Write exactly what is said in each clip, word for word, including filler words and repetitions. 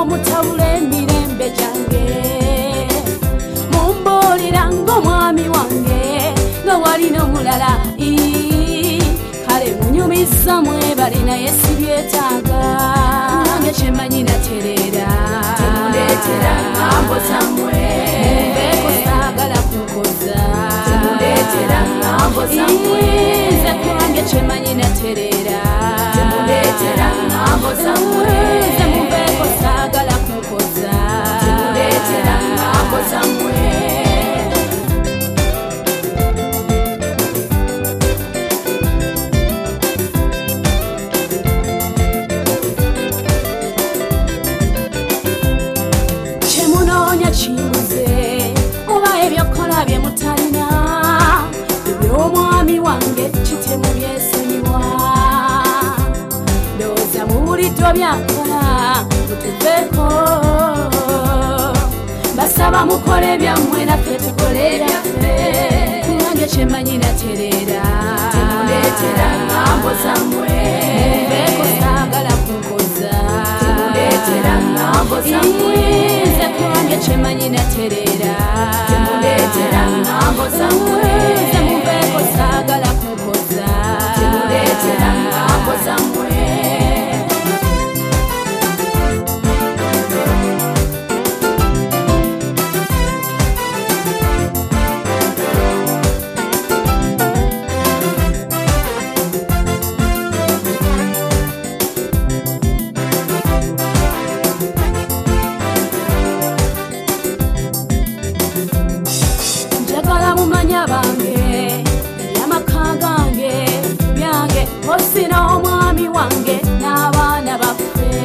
mutabula emirembe gyange mumbuulira ng'omwami wange nga walina omulala kale munyumiza mwebale naye sibyetaaga nange kyemanyi natereera temundeetera ngambo zammwe mumbeeko saagala kunkoza temundeetera ngambo zammwe nze kulange kyemanyi natereera temundeetera ngambo zammwe nze mumbeeko saagala kunkoza temundeetera ngambo zammwe kimbuze oba ebyokola bye mutalina eby'omwami wange kitemu byesonyiwa ndowooza muwuliddwa byakola mutuveeko basaba mukole byammwe naffe tukole byaffe nange kyemanyi natereera temundeetera ngambo zammwe mumbeeko saagala kunkoza temundeetera ngambo zammwe nze kulange kyemanyi natereera temundeetera ngambo zammwe nze mumbeeko saagala kunkoza temundeetera ngambo zammwe osina omwami wange n'abaana baffe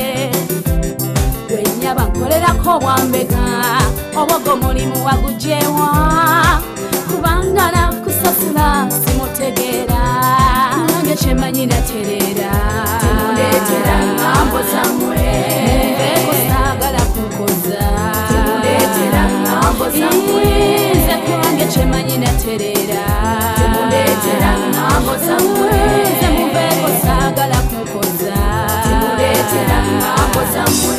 lwenyaba nkolerako bwambega obwogo mulimu wagujewa kubanga nakusasula simutegeera nange kyemanyi natereera temundeetera ngambo zammwe mumbeeko saagala kunkoza temundeetera ngambo zammwe nze kulange kyemanyi natereera temundeetera ngambo zammwe nze mumbeeko saagala kunkoza temundeetera ngambo zammwe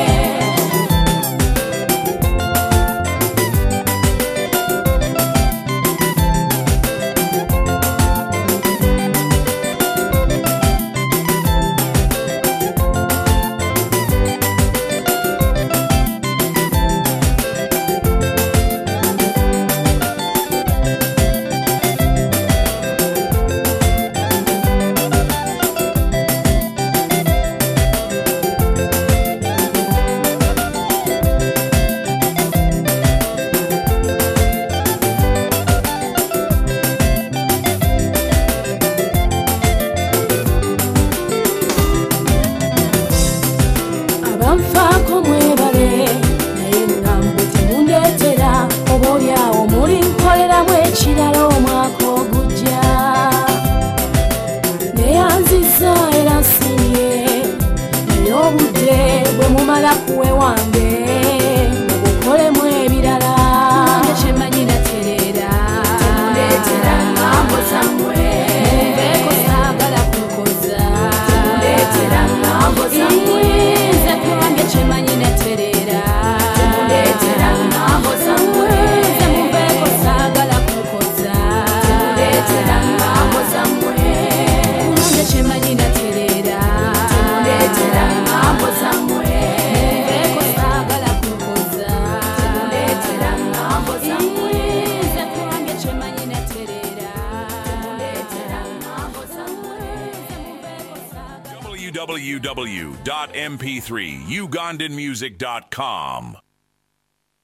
banfaako mwebale naye ngambe temundeetera oba olyawo muli nkoleramu ekirala omwaka ogujja neyanziza era nsiimye naye obudde bwe mumala kuwe wange mubukolemu ebirala nange kyemanyi natereera temundeetera ngambo zammwe mumbeeko saagala kunkoza temundeetera ngambo zammwe kyemanyi natereera temundeetera ngambo zammwe nze mumbeeko saagala kunkoza temundeetera ngambo zammwe nange kyemanyi natereera temundeetera ngambo zammwe mumbeeko saagala kunkoza temundeetera ngambo zammwe nze kulange kyemanyi natereera temundeetera ngambo zammwe nze mumbeeko saagala w w w dot m p three ugandan music dot com